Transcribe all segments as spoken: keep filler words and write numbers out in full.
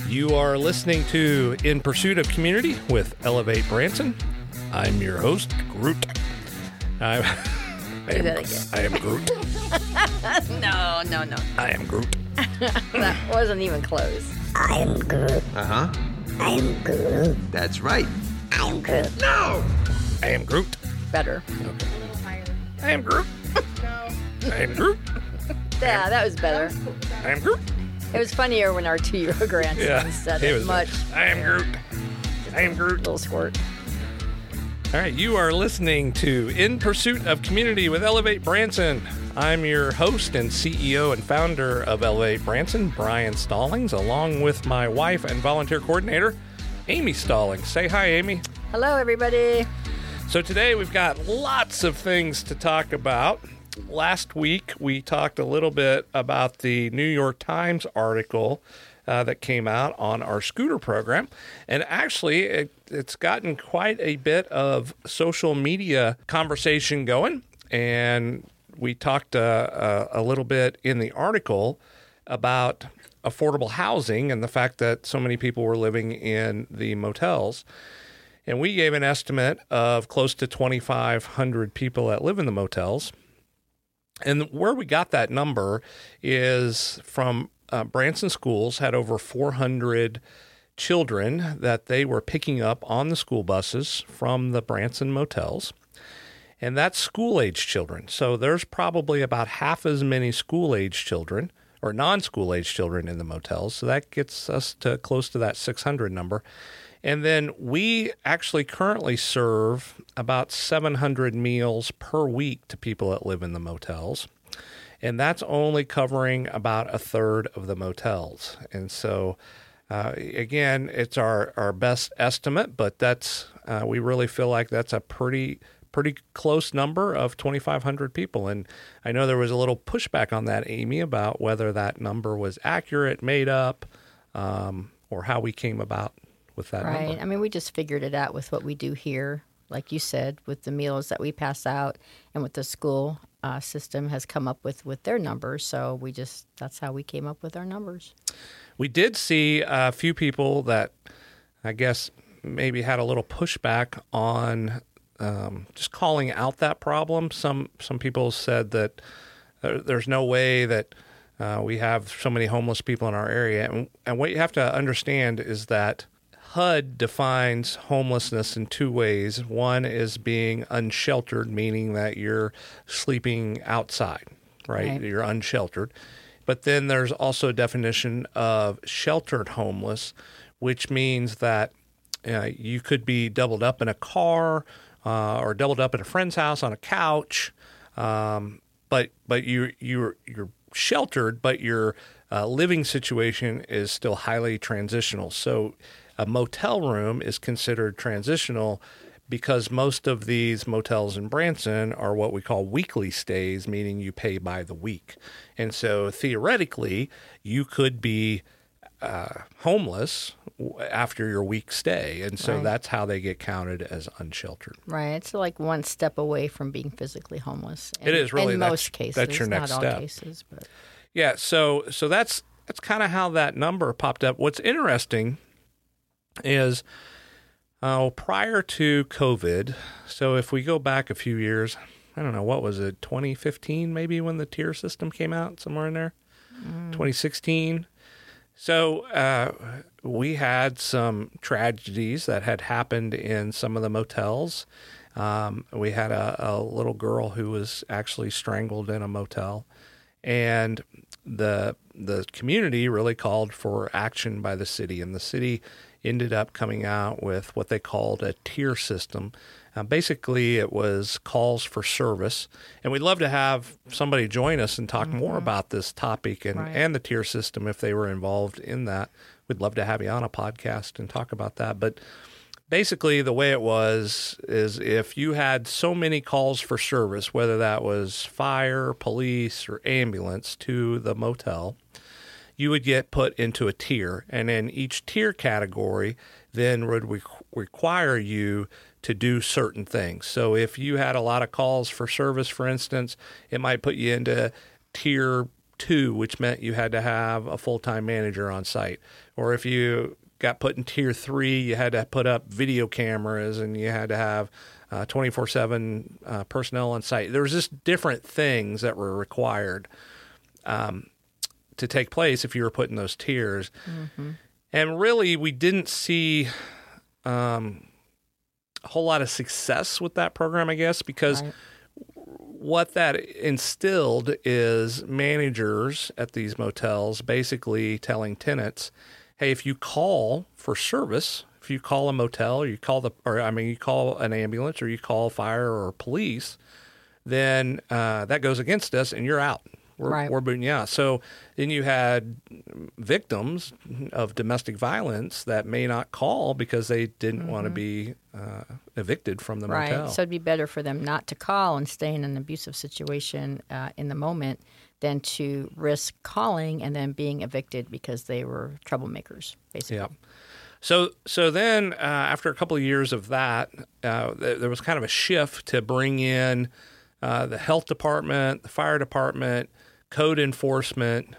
You are listening to In Pursuit of Community with Elevate Branson. I'm your host, Groot. I'm, I, Do am, that again. I am Groot. No, no, no. I am Groot. That wasn't even close. I'm Groot. Uh-huh. I'm Groot. That's right. I'm Groot. No! I am Groot. Better. I am Groot. I am Groot. Yeah, that was better. I am Groot. It was funnier when our two-year-old grandson Yeah, said he it was much. I am Groot. I am Groot. Little squirt. All right, you are listening to In Pursuit of Community with Elevate Branson. I'm your host and C E O and founder of Elevate Branson, Brian Stallings, along with my wife and volunteer coordinator, Amy Stallings. Say hi, Amy. Hello, everybody. So today we've got lots of things to talk about. Last week we talked a little bit about the New York Times article uh, that came out on our scooter program. And actually, it, it's gotten quite a bit of social media conversation going. And we talked uh, uh, a little bit in the article about affordable housing and the fact that so many people were living in the motels. And we gave an estimate of close to twenty-five hundred people that live in the motels. And where we got that number is from uh, Branson Schools had over four hundred children that they were picking up on the school buses from the Branson motels. And that's school-age children. So there's probably about half as many school-age children or non-school-age children in the motels. So that gets us to close to that six hundred number. And then we actually currently serve about seven hundred meals per week to people that live in the motels. And that's only covering about a third of the motels. And so, uh, again, it's our, our best estimate, but that's uh, we really feel like that's a pretty pretty close number of twenty-five hundred people. And I know there was a little pushback on that, Amy, about whether that number was accurate, made up, um, or how we came about with that Right. number. I mean, we just figured it out with what we do here, like you said, with the meals that we pass out and what the school uh, system has come up with with their numbers. So we just, that's how we came up with our numbers. We did see a few people that I guess maybe had a little pushback on um, just calling out that problem. Some some people said that uh, there's no way that uh, we have so many homeless people in our area. And, and what you have to understand is that H U D defines homelessness in two ways. One is being unsheltered, meaning that you're sleeping outside, right? Right. You're unsheltered. But then there's also a definition of sheltered homeless, which means that uh, you could be doubled up in a car uh, or doubled up at a friend's house on a couch, um, but but you you're you're sheltered, but your uh, living situation is still highly transitional. So a motel room is considered transitional because most of these motels in Branson are what we call weekly stays, meaning you pay by the week. And so theoretically, you could be uh, homeless after your week stay. And so Right. that's how they get counted as unsheltered. Right. It's like one step away from being physically homeless. It is really, in that's- most cases. that's your next not all step. cases, but Yeah, so so that's that's kind of how that number popped up. What's interesting is uh, prior to COVID, so if we go back a few years, I don't know, what was it, twenty fifteen maybe when the tier system came out, somewhere in there? Mm. twenty sixteen. So uh, we had some tragedies that had happened in some of the motels. Um, we had a, a little girl who was actually strangled in a motel. And the the community really called for action by the city, and the city ended up coming out with what they called a tier system. Uh, basically, it was calls for service, and we'd love to have somebody join us and talk mm-hmm. more about this topic and, right. and the tier system if they were involved in that. We'd love to have you on a podcast and talk about that. But basically, the way it was is if you had so many calls for service, whether that was fire, police, or ambulance to the motel, you would get put into a tier. And then each tier category then would re- require you to do certain things. So if you had a lot of calls for service, for instance, it might put you into tier two, which meant you had to have a full-time manager on site. Or if you got put in tier three, you had to put up video cameras and you had to have uh, twenty-four seven uh, personnel on site. There was just different things that were required um, to take place if you were put in those tiers. Mm-hmm. And really, we didn't see um, a whole lot of success with that program, I guess, because right. what that instilled is managers at these motels basically telling tenants, hey, if you call for service, if you call a motel or you call the, or I mean, you call an ambulance or you call fire or police, then uh, that goes against us and you're out. We're, right. we're booting you out. So then you had victims of domestic violence that may not call because they didn't mm-hmm. want to be uh, evicted from the right. motel. So it'd be better for them not to call and stay in an abusive situation uh, in the moment than to risk calling and then being evicted because they were troublemakers, basically. Yeah. So so then uh, after a couple of years of that, uh, th- there was kind of a shift to bring in uh, the health department, the fire department, code enforcement.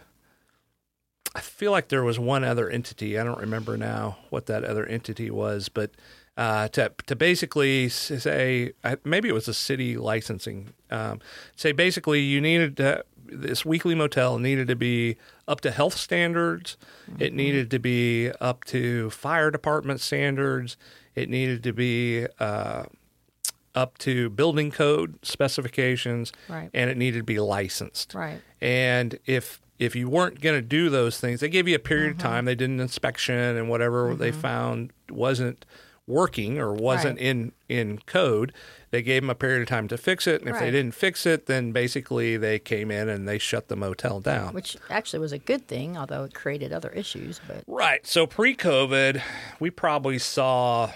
I feel like there was one other entity. I don't remember now what that other entity was, but uh, to to basically say, maybe it was a city licensing, um, say basically you needed to, this weekly motel needed to be up to health standards. Mm-hmm. It needed to be up to fire department standards. It needed to be uh, up to building code specifications, right. and it needed to be licensed. Right. And if if you weren't going to do those things, they gave you a period mm-hmm. of time. They did an inspection, and whatever mm-hmm. they found wasn't working or wasn't right. in, in code, they gave them a period of time to fix it. And if right. they didn't fix it, then basically they came in and they shut the motel down. Which actually was a good thing, although it created other issues. But Right. So pre-COVID, we probably saw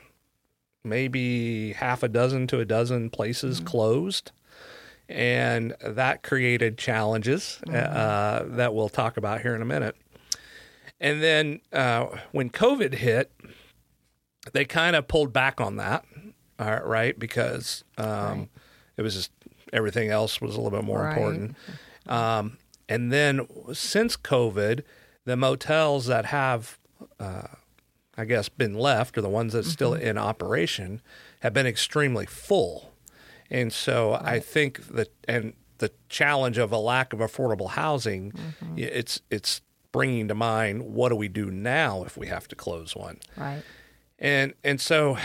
maybe half a dozen to a dozen places mm-hmm. closed. And that created challenges mm-hmm. uh, that we'll talk about here in a minute. And then uh, when COVID hit, they kind of pulled back on that, uh, right? Because um, right. it was just everything else was a little bit more right. important. Um, and then since COVID, the motels that have, uh, I guess, been left, or the ones that's mm-hmm. still in operation, have been extremely full. And so right. I think that, and the challenge of a lack of affordable housing, mm-hmm. it's it's bringing to mind, what do we do now if we have to close one? Right. And and so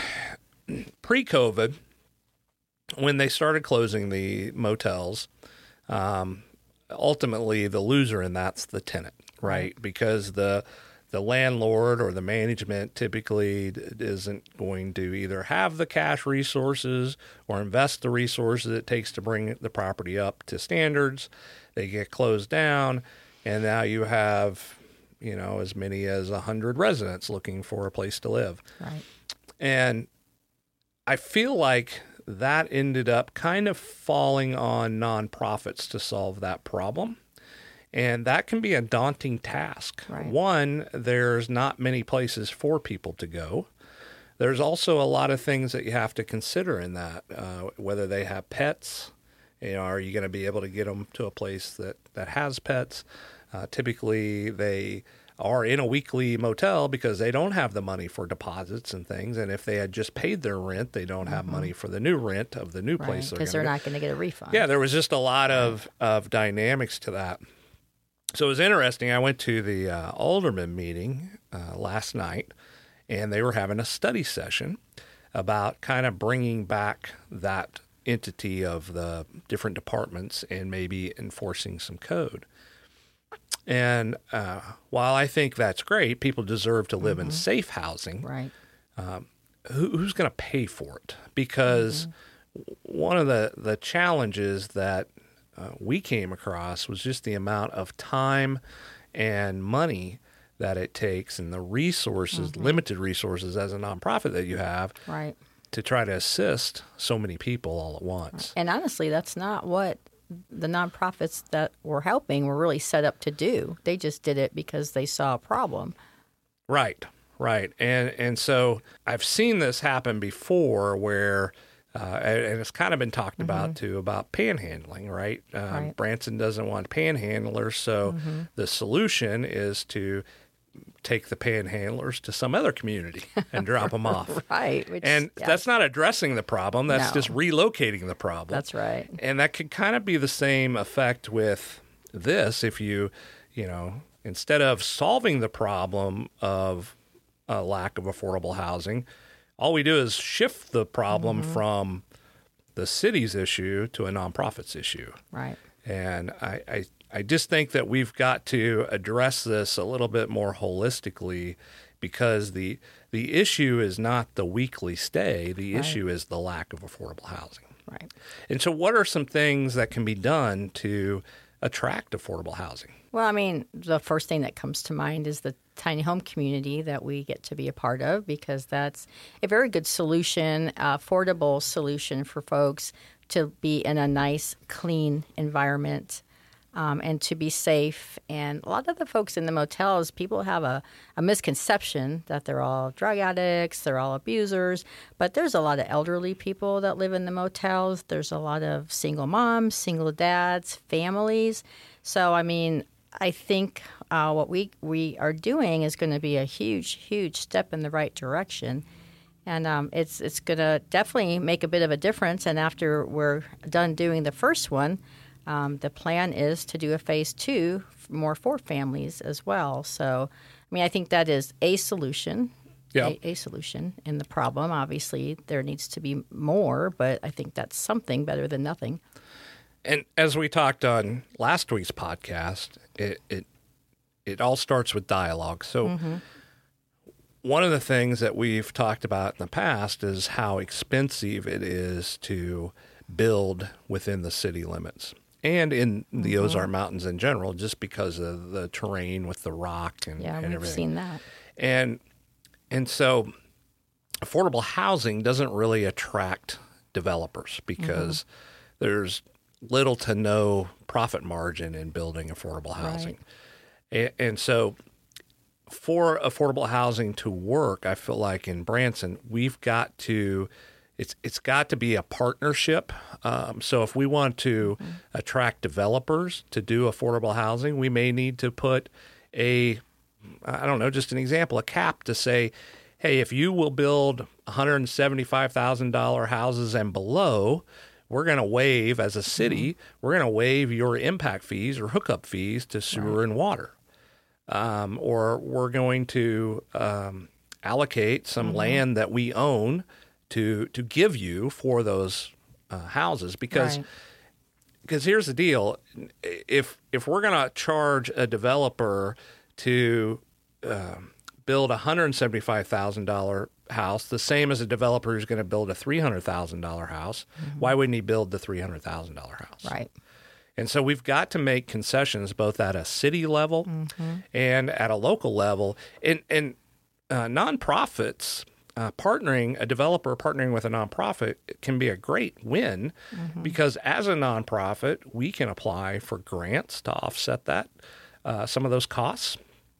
pre-COVID, when they started closing the motels, um, ultimately the loser in that's the tenant, right? right? Because the the landlord or the management typically isn't going to either have the cash resources or invest the resources it takes to bring the property up to standards. They get closed down, and now you have, you know, as many as one hundred residents looking for a place to live. Right. And I feel like that ended up kind of falling on nonprofits to solve that problem. And that can be a daunting task. Right. One, there's not many places for people to go. There's also a lot of things that you have to consider in that, uh, whether they have pets. You know, are you going to be able to get them to a place that, that has pets? Uh, typically, they are in a weekly motel because they don't have the money for deposits and things. And if they had just paid their rent, they don't have mm-hmm. money for the new rent of the new right. place. Because they're, they're not going to get a refund. Yeah, there was just a lot of, of dynamics to that. So it was interesting. I went to the uh, alderman meeting uh, last night, and they were having a study session about kind of bringing back that entity of the different departments and maybe enforcing some code. And uh, while I think that's great, people deserve to live mm-hmm. in safe housing. Right. Um, who, who's going to pay for it? Because mm-hmm. one of the, the challenges that uh, we came across was just the amount of time and money that it takes and the resources, mm-hmm. limited resources as a nonprofit that you have right. to try to assist so many people all at once. And honestly, that's not what the nonprofits that were helping were really set up to do. They just did it because they saw a problem. Right, right. And and so I've seen this happen before where Uh, and, and it's kind of been talked mm-hmm. about, too, about panhandling, right? Um, right? Branson doesn't want panhandlers, so mm-hmm. the solution is to take the panhandlers to some other community and drop them off. Right. Which, and yeah. that's not addressing the problem. That's no. just relocating the problem. That's right. And that could kind of be the same effect with this if you, you know, instead of solving the problem of a lack of affordable housing, all we do is shift the problem mm-hmm. from the city's issue to a nonprofit's issue. Right. And I, I, I just think that we've got to address this a little bit more holistically because the the issue is not the weekly stay. The right. issue is the lack of affordable housing. Right. And so what are some things that can be done to attract affordable housing? Well, I mean, the first thing that comes to mind is the tiny home community that we get to be a part of because that's a very good solution, uh, affordable solution for folks to be in a nice, clean environment um, and to be safe. And a lot of the folks in the motels, people have a, a misconception that they're all drug addicts, they're all abusers, but there's a lot of elderly people that live in the motels. There's a lot of single moms, single dads, families. So, I mean, I think uh, what we, we are doing is going to be a huge, huge step in the right direction. And um, it's it's going to definitely make a bit of a difference. And after we're done doing the first one, um, the plan is to do a phase two more for families as well. So, I mean, I think that is a solution, yeah. a, a solution in the problem. Obviously, there needs to be more, but I think that's something better than nothing. And as we talked on last week's podcast, it it, it all starts with dialogue. So mm-hmm. one of the things that we've talked about in the past is how expensive it is to build within the city limits and in the mm-hmm. Ozark Mountains in general, just because of the terrain with the rock and, yeah, and we've everything. seen that. And and so affordable housing doesn't really attract developers because mm-hmm. there's little to no profit margin in building affordable housing. Right. And, and so for affordable housing to work, I feel like in Branson, we've got to, it's it's got to be a partnership. Um, so if we want to mm-hmm. attract developers to do affordable housing, we may need to put a, I don't know, just an example, a cap to say, hey, if you will build one hundred seventy-five thousand dollars houses and below, we're going to waive, as a city, mm-hmm. we're going to waive your impact fees or hookup fees to sewer right. and water. Um, or we're going to um, allocate some mm-hmm. land that we own to to give you for those uh, houses. Because right. because here's the deal. If, if we're going to charge a developer to uh, build a one hundred seventy-five thousand dollars house, the same as a developer who's going to build a three hundred thousand dollars house, mm-hmm. why wouldn't he build the three hundred thousand dollars house? Right. And so we've got to make concessions both at a city level mm-hmm. and at a local level. And, and uh, nonprofits uh, partnering, a developer partnering with a nonprofit can be a great win mm-hmm. because as a nonprofit, we can apply for grants to offset that, uh, some of those costs.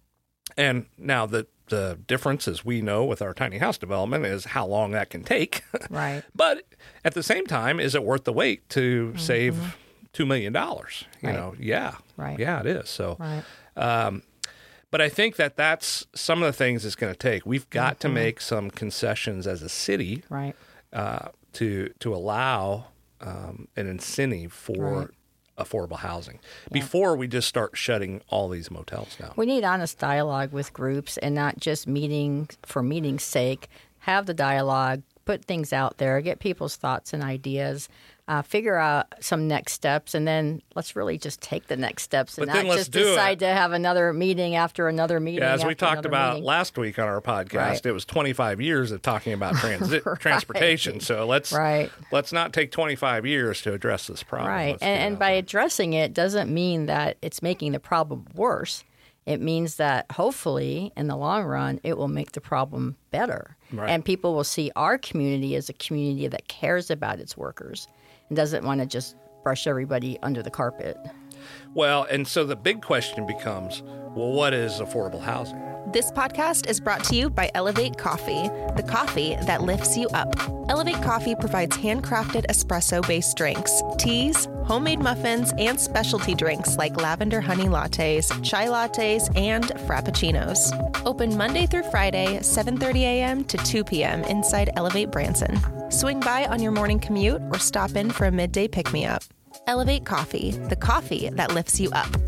And now the The difference, as we know with our tiny house development, is how long that can take. Right. But at the same time, is it worth the wait to mm-hmm. save two million dollars? You right. know, yeah. Right. Yeah, it is. So, right. um, but I think that that's some of the things it's going to take. We've got mm-hmm. to make some concessions as a city right. uh, to to allow um, an incentive for right. affordable housing yeah. before we just start shutting all these motels down. We need honest dialogue with groups and not just meeting for meeting's sake. Have the dialogue, put things out there, get people's thoughts and ideas, uh, figure out some next steps, and then let's really just take the next steps and but not just decide it. to have another meeting after another meeting. Yeah, as we talked about meeting. last week on our podcast, right. it was twenty-five years of talking about transit right. transportation. So let's right. let's not take twenty-five years to address this problem. Right, Let's and, and by addressing it doesn't mean that it's making the problem worse. It means that hopefully, in the long run, it will make the problem better. Right. And people will see our community as a community that cares about its workers and doesn't want to just brush everybody under the carpet. Well, and so the big question becomes, well, what is affordable housing? This podcast is brought to you by Elevate Coffee, the coffee that lifts you up. Elevate Coffee provides handcrafted espresso-based drinks, teas, homemade muffins, and specialty drinks like lavender honey lattes, chai lattes, and frappuccinos. Open Monday through Friday, seven thirty a.m. to two p.m. inside Elevate Branson. Swing by on your morning commute or stop in for a midday pick-me-up. Elevate Coffee, the coffee that lifts you up.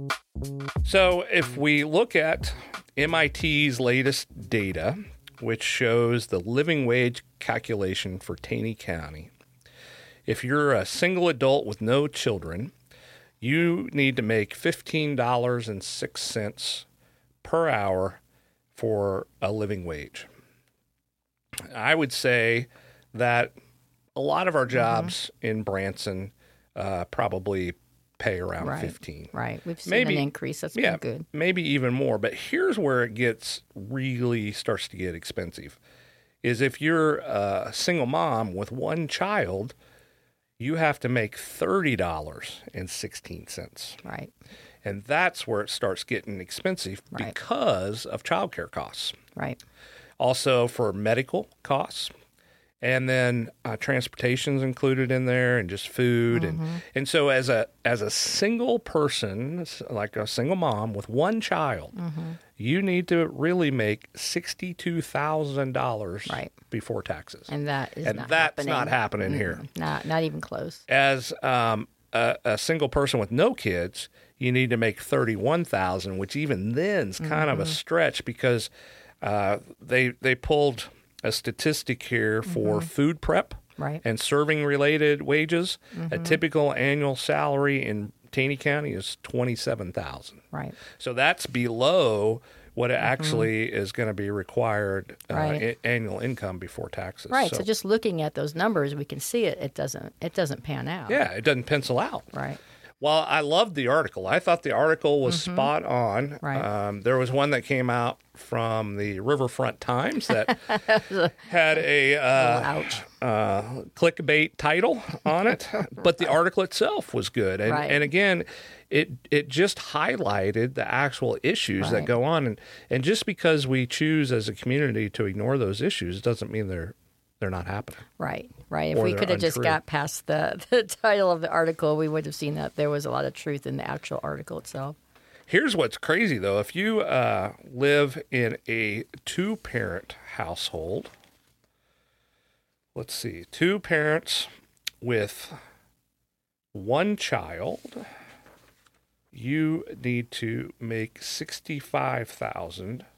So if we look at M I T's latest data, which shows the living wage calculation for Taney County, if you're a single adult with no children, you need to make fifteen dollars and six cents per hour for a living wage. I would say that a lot of our jobs mm-hmm. in Branson uh, probably pay around right. fifteen. Right. We've seen maybe, an increase. That's yeah, been good. Maybe even more. But here's where it gets really starts to get expensive, is if you're a single mom with one child, you have to make thirty dollars and sixteen cents. Right. And that's where it starts getting expensive right. because of childcare costs. Right. Also for medical costs. And then uh, transportation's included in there, and just food, mm-hmm. and and so as a as a single person, like a single mom with one child, mm-hmm. you need to really make sixty two thousand dollars right. before taxes, and that is and not that's happening. not happening mm-hmm. here. Not not even close. As um, a, a single person with no kids, you need to make thirty one thousand, which even then's kind mm-hmm. of a stretch because uh, they they pulled a statistic here for mm-hmm. food prep right. and serving related wages. Mm-hmm. A typical annual salary in Taney County is twenty-seven thousand dollars. Right. So that's below what it actually mm-hmm. is going to be required uh, right. I- annual income before taxes. Right. So, so just looking at those numbers, we can see it. It doesn't. It doesn't pan out. yeah, it doesn't pencil out. Right. Well, I loved the article. I thought the article was mm-hmm. spot on. Right. Um, there was one that came out from the Riverfront Times that had a uh, ouch. Uh, clickbait title on it, but the article itself was good. And, right. and again, it it just highlighted the actual issues right. that go on. And, and just because we choose as a community to ignore those issues doesn't mean they're they're not happening. Right, right. If or we could have just untrue. got past the, the title of the article, we would have seen that there was a lot of truth in the actual article itself. Here's what's crazy, though. If you uh, live in a two-parent household, let's see, two parents with one child, you need to make sixty-five thousand dollars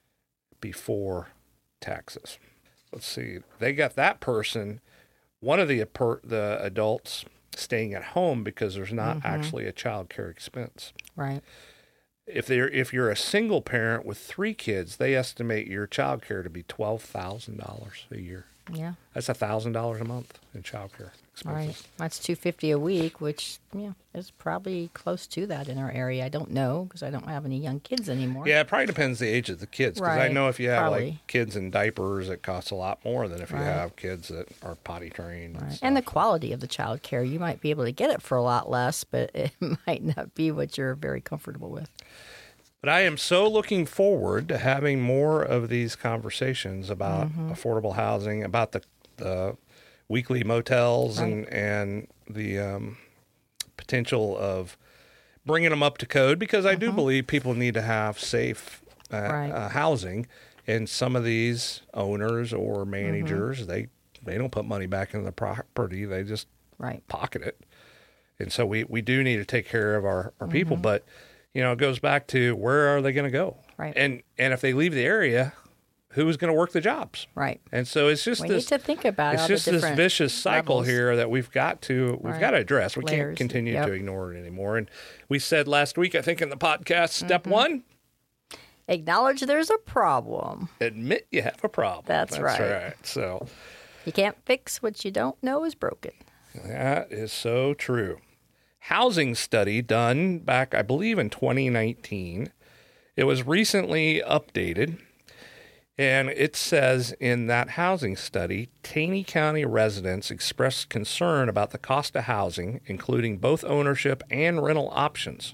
before taxes. Let's see. They got that person, one of the the adults, staying at home because there's not mm-hmm. actually a child care expense. Right. If they're if you're a single parent with three kids, they estimate your child care to be twelve thousand dollars a year. Yeah. That's a thousand dollars a month in child care expenses. Right. That's two fifty a week, which yeah is probably close to that in our area. I don't know because I don't have any young kids anymore. Yeah, it probably depends the age of the kids. Because right. I know if you have probably. like kids in diapers, it costs a lot more than if right. you have kids that are potty trained. Right. And, and the quality of the child care, you might be able to get it for a lot less, but it might not be what you're very comfortable with. But I am so looking forward to having more of these conversations about mm-hmm. affordable housing, about the the weekly motels right. and and the um, potential of bringing them up to code, because I mm-hmm. do believe people need to have safe uh, right. uh, housing. And some of these owners or managers, mm-hmm. they they don't put money back into the property; they just right. pocket it. And so we, we do need to take care of our, our mm-hmm. people, but you know, it goes back to where are they going to go? Right. And and if they leave the area, who's going to work the jobs? Right. And so it's just we this. need to think about it's all just the this different vicious cycle levels. here that we've got to we've right. got to address. We Layers. can't continue yep. to ignore it anymore. And we said last week, I think in the podcast, step mm-hmm. one, acknowledge there's a problem. admit you have a problem. That's, That's right. right. So you can't fix what you don't know is broken. that is so true. Housing study done back, I believe, in twenty nineteen. It was recently updated. And it says in that housing study, Taney County residents expressed concern about the cost of housing, including both ownership and rental options.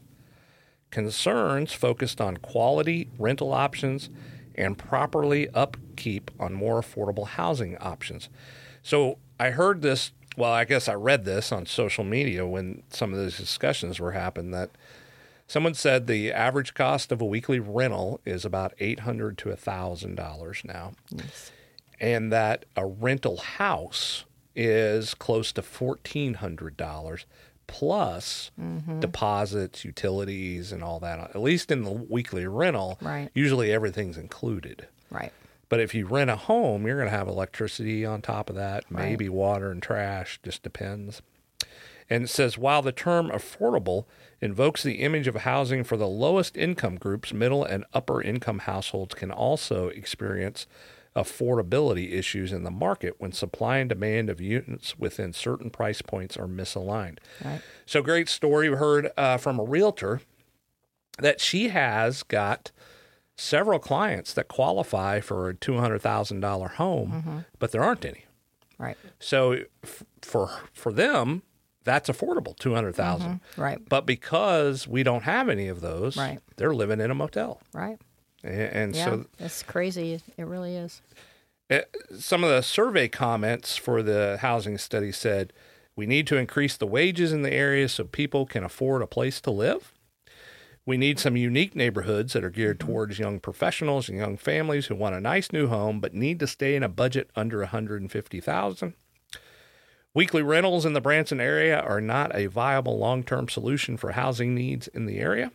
Concerns focused on quality rental options and properly upkeep on more affordable housing options. So I heard this, well, I guess I read this on social media when some of those discussions were happening, that someone said the average cost of a weekly rental is about eight hundred dollars to one thousand dollars now, yes. And that a rental house is close to fourteen hundred dollars plus mm-hmm. deposits, utilities, and all that. At least in the weekly rental, right. Usually everything's included. Right. But if you rent a home, you're going to have electricity on top of that, right. maybe water and trash, just depends. And it says, while the term affordable invokes the image of housing for the lowest income groups, middle and upper income households can also experience affordability issues in the market when supply and demand of units within certain price points are misaligned. Right. So great story. We heard uh, from a realtor that she has got several clients that qualify for a two hundred thousand dollars home, mm-hmm. but there aren't any. Right. So f- for for them, that's affordable, two hundred thousand dollars. Mm-hmm. Right. But because we don't have any of those, right. they're living in a motel. Right. And, and yeah, so it's crazy. It really is. It, some of the survey comments for the housing study said, we need to increase the wages in the area so people can afford a place to live. We need some unique neighborhoods that are geared mm-hmm. towards young professionals and young families who want a nice new home but need to stay in a budget under one hundred fifty thousand dollars. Weekly rentals in the Branson area are not a viable long-term solution for housing needs in the area.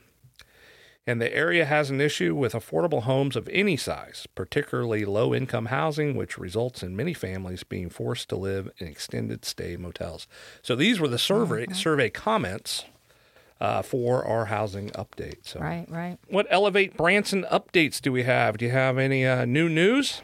And the area has an issue with affordable homes of any size, particularly low-income housing, which results in many families being forced to live in extended stay motels. So these were the survey mm-hmm. survey comments uh, for our housing update. So, right, right. What Elevate Branson updates do we have? Do you have any uh, new news?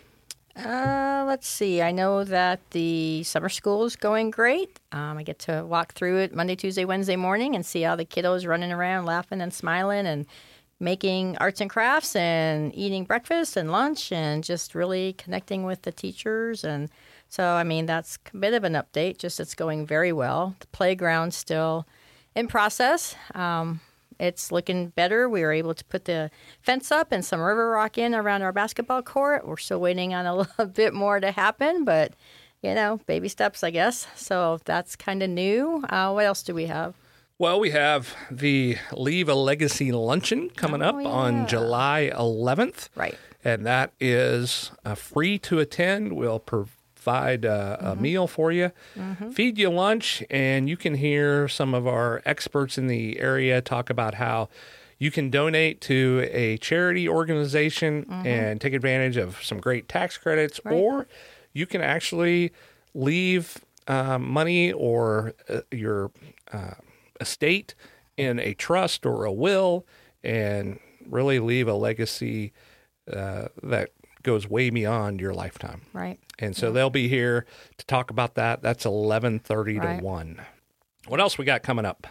Uh, let's see. I know that the summer school is going great. Um, I get to walk through it Monday, Tuesday, Wednesday morning and see all the kiddos running around, laughing and smiling and making arts and crafts and eating breakfast and lunch and just really connecting with the teachers. And so, I mean, that's a bit of an update. Just it's going very well. The playground's still in process. Um, It's looking better. We were able to put the fence up and some river rock in around our basketball court. We're still waiting on a little bit more to happen, but, you know, baby steps, I guess. So that's kind of new. Uh, what else do we have? Well, we have the Leave a Legacy Luncheon coming oh, up yeah. on July eleventh. Right. And that is uh, free to attend. We'll provide uh, mm-hmm. a meal for you, mm-hmm. feed you lunch, and you can hear some of our experts in the area talk about how you can donate to a charity organization mm-hmm. and take advantage of some great tax credits, right. or you can actually leave uh, money or uh, your uh, estate in a trust or a will and really leave a legacy uh, that goes way beyond your lifetime. Right. And so yeah. they'll be here to talk about that. That's eleven thirty right. to one. What else we got coming up?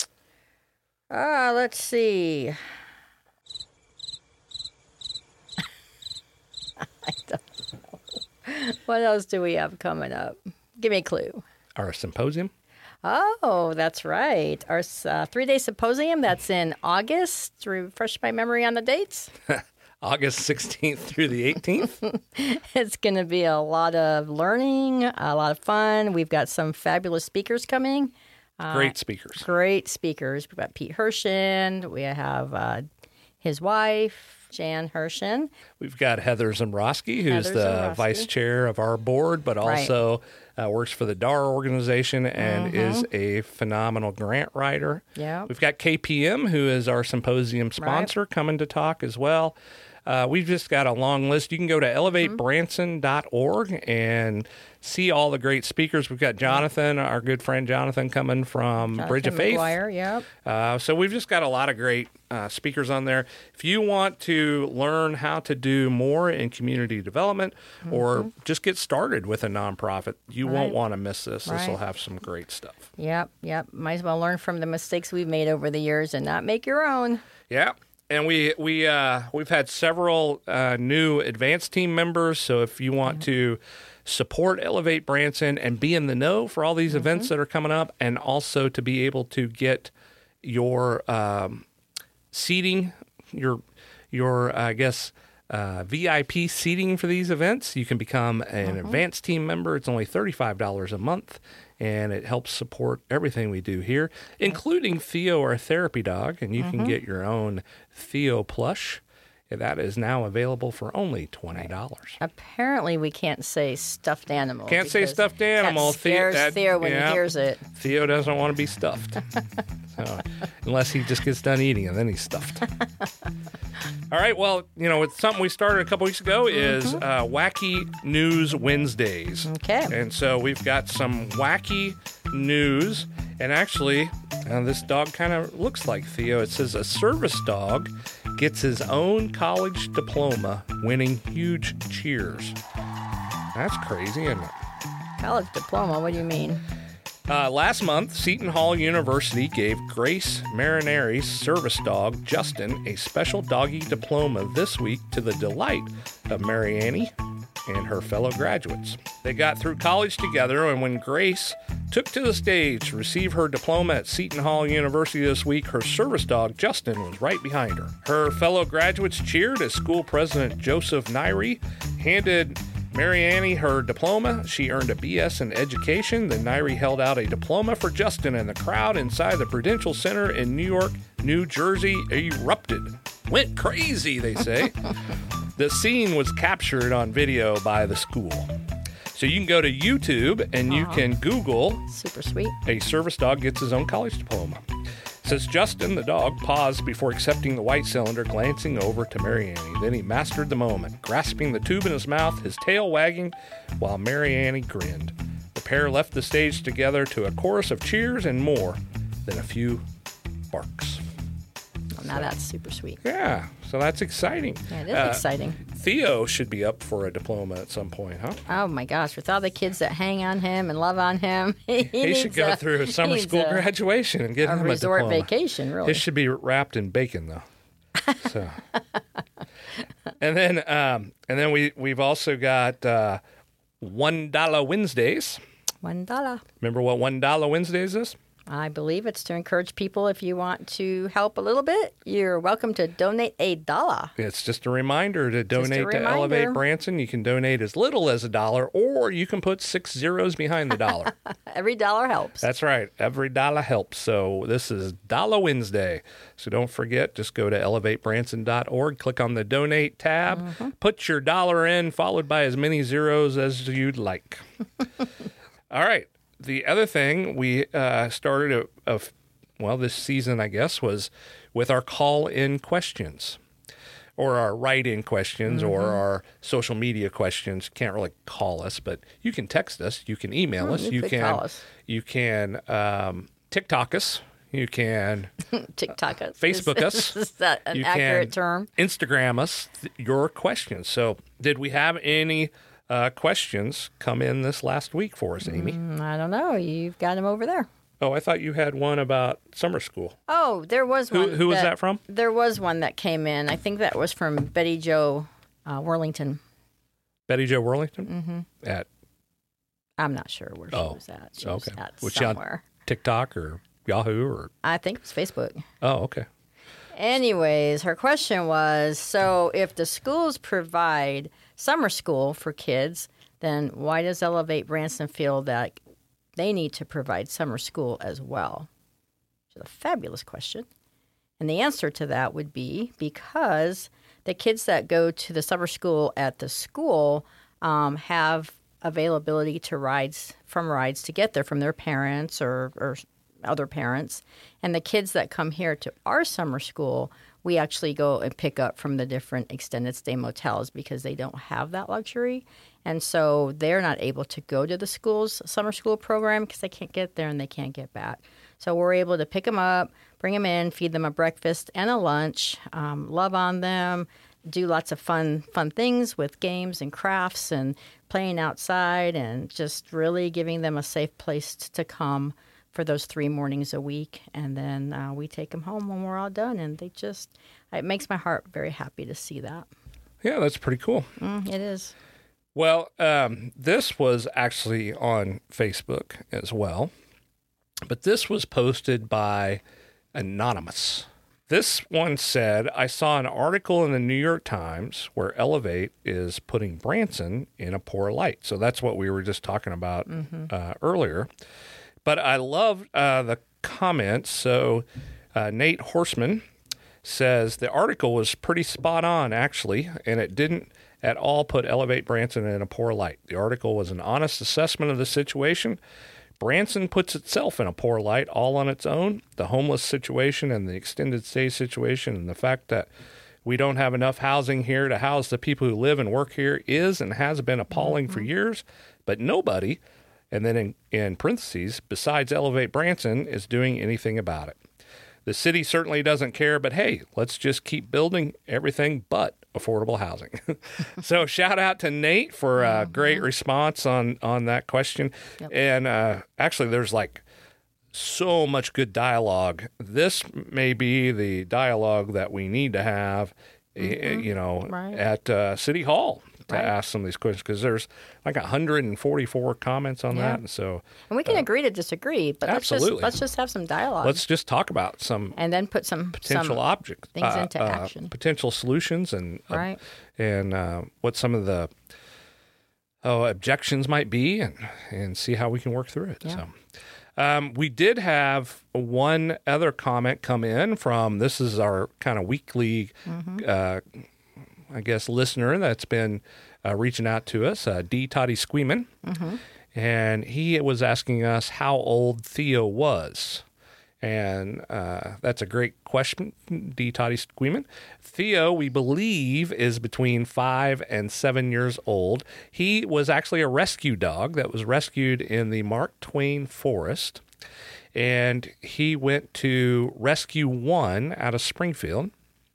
Uh, let's see. I don't know. What else do we have coming up? Give me a clue. Our symposium. Oh, that's right. Our uh, three-day symposium, that's in August. To refresh my memory on the dates. August sixteenth through the eighteenth. It's going to be a lot of learning, a lot of fun. We've got some fabulous speakers coming. Uh, great speakers. Great speakers. We've got Pete Hershen. We have uh, his wife, Jan Hershen. We've got Heather Zambrowski, who's Heather the Zambrowski. vice chair of our board, but also right. uh, works for the D A R organization and mm-hmm. is a phenomenal grant writer. Yeah. We've got K P M, who is our symposium sponsor, right. coming to talk as well. Uh, we've just got a long list. You can go to elevate branson dot org and see all the great speakers. We've got Jonathan, our good friend Jonathan, coming from Jonathan Bridge of Faith. McGuire, yep. Uh, so we've just got a lot of great uh, speakers on there. If you want to learn how to do more in community development mm-hmm. or just get started with a nonprofit, you right. won't want to miss this. Right. This will have some great stuff. Yep, yep. Might as well learn from the mistakes we've made over the years and not make your own. Yeah. And we we uh, we've had several uh, new advanced team members. So if you want mm-hmm. to support Elevate Branson and be in the know for all these mm-hmm. events that are coming up, and also to be able to get your um, seating, your your uh, I guess uh, V I P seating for these events, you can become an mm-hmm. advanced team member. It's only thirty-five dollars a month. And it helps support everything we do here, including Theo, our therapy dog. And you mm-hmm. can get your own Theo plush. That is now available for only twenty dollars. Apparently, we can't say stuffed animal. Can't say stuffed animal. That scares Theo, that, Theo when yeah, he hears it. Theo doesn't want to be stuffed. So, unless he just gets done eating and then he's stuffed. All right, well, you know, it's something we started a couple weeks ago is mm-hmm. uh, Wacky News Wednesdays. Okay. And so we've got some wacky news. And actually, uh, this dog kind of looks like Theo. It says a service dog gets his own college diploma, winning huge cheers. That's crazy, isn't it? College diploma? What do you mean? Uh, last month, Seton Hall University gave Grace Marineri's service dog, Justin, a special doggy diploma this week to the delight of Marianne and her fellow graduates. They got through college together, and when Grace took to the stage to receive her diploma at Seton Hall University this week, her service dog, Justin, was right behind her. Her fellow graduates cheered as school president Joseph Nairi handed Marianne her diploma. She earned a B S in education. Then Nairi held out a diploma for Justin, and the crowd inside the Prudential Center in New York, New Jersey erupted. Went crazy, they say. The scene was captured on video by the school. So you can go to YouTube and you uh-huh. can Google Super sweet. A service dog gets his own college diploma. Says Justin, the dog, paused before accepting the white cylinder, glancing over to Marianne. Then he mastered the moment, grasping the tube in his mouth, his tail wagging, while Marianne grinned. The pair left the stage together to a chorus of cheers and more than a few barks. Well, now so, that's super sweet. Yeah, so that's exciting. Yeah, it is uh, exciting. Theo should be up for a diploma at some point, huh? Oh, my gosh. With all the kids that hang on him and love on him, he, he should go a, through a summer school a, graduation and get a him a resort diploma. vacation, really. His should be wrapped in bacon, though. So, and then, um, and then we we've also got uh, One Dollar Wednesdays. One dollar. Remember what One Dollar Wednesdays is? I believe it's to encourage people, if you want to help a little bit, you're welcome to donate a dollar. It's just a reminder to donate reminder. to Elevate Branson. You can donate as little as a dollar, or you can put six zeros behind the dollar. Every dollar helps. That's right. Every dollar helps. So this is Dollar Wednesday. So don't forget, just go to elevate branson dot org, click on the donate tab, mm-hmm. put your dollar in, followed by as many zeros as you'd like. All right. The other thing we uh, started, a, a, well, this season, I guess, was with our call-in questions or our write-in questions mm-hmm. or our social media questions. You can't really call us, but you can text us. You can email mm, us. You, you could can call us. You can um, TikTok us. You can TikTok us. Facebook us. Is that an you accurate can term? Instagram us th- your questions. So did we have any Uh, questions come in this last week for us, Amy? Mm, I don't know. You've got them over there. Oh, I thought you had one about summer school. Oh, there was one. Who, who was that from? There was one that came in. I think that was from Betty Jo uh, Worlington. Betty Jo Worlington? Mm-hmm. At? I'm not sure where she oh, was at. She okay. was at was somewhere. She on TikTok or Yahoo? Or? I think it was Facebook. Oh, okay. Anyways, her question was, so if the schools provide summer school for kids, then why does Elevate Branson feel that they need to provide summer school as well? It's a fabulous question. And the answer to that would be because the kids that go to the summer school at the school um, have availability to rides from rides to get there from their parents or, or other parents. And the kids that come here to our summer school, we actually go and pick up from the different extended stay motels because they don't have that luxury. And so they're not able to go to the school's summer school program because they can't get there and they can't get back. So we're able to pick them up, bring them in, feed them a breakfast and a lunch, um, love on them, do lots of fun fun things with games and crafts and playing outside and just really giving them a safe place to come for those three mornings a week, and then uh, we take them home when we're all done, and they just, it makes my heart very happy to see that. Yeah, that's pretty cool. Mm, it is. Well, um, this was actually on Facebook as well, but this was posted by Anonymous. This one said, I saw an article in the New York Times where Elevate is putting Branson in a poor light. So that's what we were just talking about mm-hmm. uh, earlier. But I love uh, the comments. So uh, Nate Horseman says the article was pretty spot on, actually, and it didn't at all put Elevate Branson in a poor light. The article was an honest assessment of the situation. Branson puts itself in a poor light all on its own. The homeless situation and the extended stay situation and the fact that we don't have enough housing here to house the people who live and work here is and has been appalling mm-hmm. for years. But nobody, and then in, in parentheses, besides Elevate Branson, is doing anything about it. The city certainly doesn't care, but hey, let's just keep building everything but affordable housing. So shout out to Nate for a mm-hmm. great response on, on that question. Yep. And uh, actually, there's like so much good dialogue. This may be the dialogue that we need to have, mm-hmm. you know, right. at uh, City Hall. To right. ask some of these questions, because there's like one hundred forty-four comments on yeah. that, and so and we can uh, agree to disagree, but absolutely. let's just let's just have some dialogue. Let's just talk about some and then put some potential some objects, things uh, into uh, action, potential solutions, and uh, right, and uh, what some of the oh objections might be, and and see how we can work through it. Yeah. So. Um, we did have one other comment come in from, this is our kind of weekly, mm-hmm. uh, I guess, listener that's been uh, reaching out to us, uh, D. Toddy Squeeman. Mm-hmm. And he was asking us how old Theo was. And uh, that's a great question, D. Toddy Squeeman. Theo, we believe, is between five and seven years old. He was actually a rescue dog that was rescued in the Mark Twain Forest. And he went to Rescue One out of Springfield.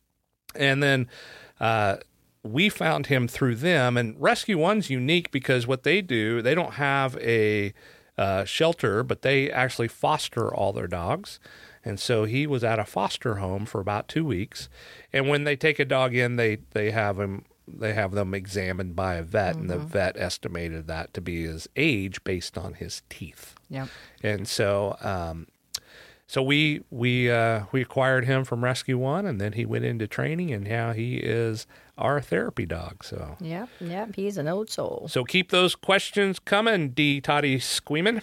And then uh, we found him through them. And Rescue One's unique because what they do, they don't have a uh, shelter, but they actually foster all their dogs. And so he was at a foster home for about two weeks. And when they take a dog in, they, they have him, they have them examined by a vet, mm-hmm. and the vet estimated that to be his age based on his teeth. Yep. And so, um, so we we uh, we acquired him from Rescue One, and then he went into training, and now he is our therapy dog. So yep, yep, he's an old soul. So keep those questions coming, D. Toddy Squeeman.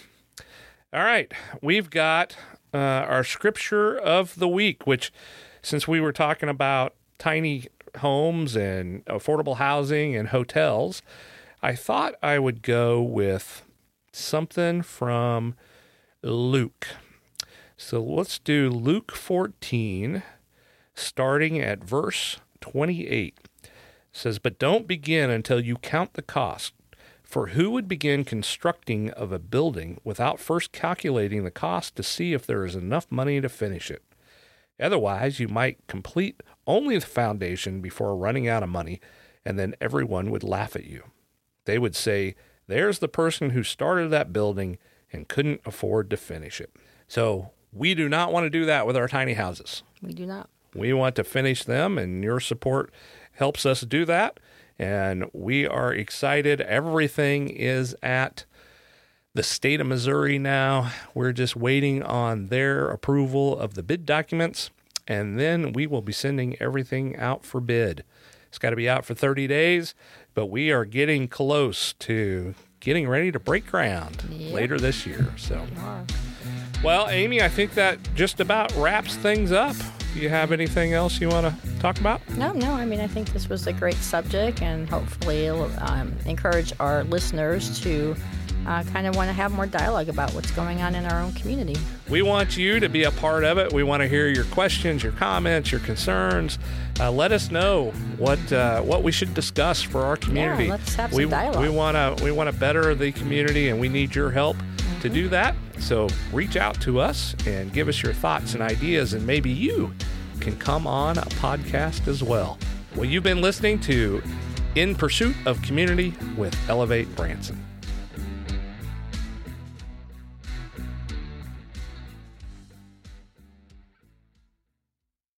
All right, we've got uh, our scripture of the week, which, since we were talking about tiny homes and affordable housing and hotels, I thought I would go with something from Luke. So let's do Luke fourteen, starting at verse twenty-eight. It says, "But don't begin until you count the cost. For who would begin constructing of a building without first calculating the cost to see if there is enough money to finish it? Otherwise, you might complete only the foundation before running out of money, and then everyone would laugh at you. They would say, 'There's the person who started that building and couldn't afford to finish it.'" So we do not want to do that with our tiny houses. We do not. We want to finish them, and your support helps us do that. And we are excited. Everything is at the state of Missouri now. We're just waiting on their approval of the bid documents, and then we will be sending everything out for bid. It's got to be out for thirty days, but we are getting close to getting ready to break ground yep. later this year. So, well, Amy, I think that just about wraps things up. Do you have anything else you want to talk about? No, no. I mean, I think this was a great subject, and hopefully it'll um, encourage our listeners to uh, kind of want to have more dialogue about what's going on in our own community. We want you to be a part of it. We want to hear your questions, your comments, your concerns. Uh, let us know what uh, what we should discuss for our community. Yeah, let's have some we, dialogue. We want to we want to better the community, and we need your help mm-hmm. to do that. So reach out to us and give us your thoughts and ideas, and maybe you can come on a podcast as well. Well, you've been listening to In Pursuit of Community with Elevate Branson.